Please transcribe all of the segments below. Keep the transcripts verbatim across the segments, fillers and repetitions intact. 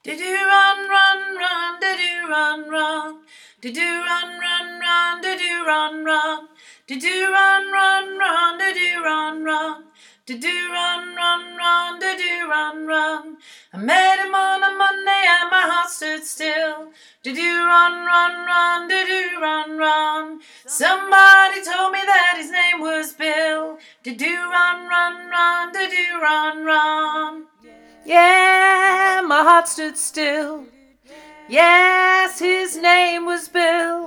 Do do run, run, run, do do run, run. Do do run, run, run, do do run, run. Do do run, run, run, do do run, run. Do do run, run, run, do do run, run. I met him on a Monday and my heart stood still. Do do run, run, run, do do run, run. Somebody told me that his name was Bill. Do do run, run, run, do do run, run. Yeah, my heart stood still. Yes, his name was Bill.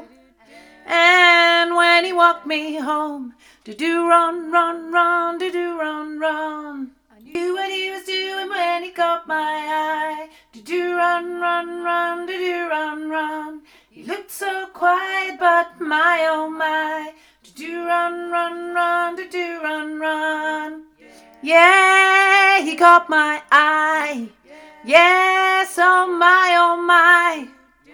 And when he walked me home, do-do run, run, run, do-do run, run. I knew what he was doing when he caught my eye. Do-do run, run, run, do-do run, run. He looked so quiet, but my oh my. Do-do run, run, run, do-do run, run. Yeah, he caught my eye. Yes, oh my, oh my.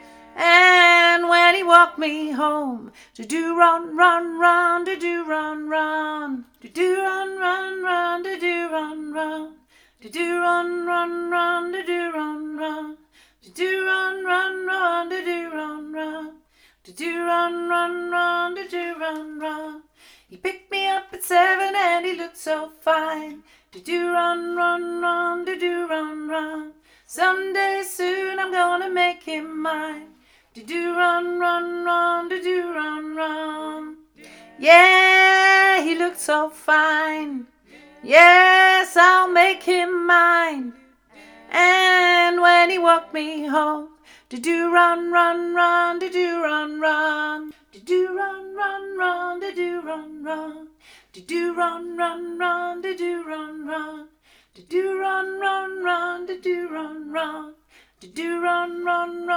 And when he walked me home, to do run, run, run, to do run, run, to do run, run, run, to do run, run, to do run, run, run, to do run, run, to do run, run, run, to do run, run, to do run, run, run, to do run, run. He picked me up at seven and he looked so fine. To do run, run, run, to do run, run. Someday soon I'm gonna make him mine. To do run, run, run, to do run, run. Yeah, he looked so fine. Yes, I'll make him mine. And when he walked me home, to do run, run, run, to do run, run. To do run, run, run, to do run, run. To do run, run, run, to do run, run. To do run, run, run, to do run, run. To do run, run, run.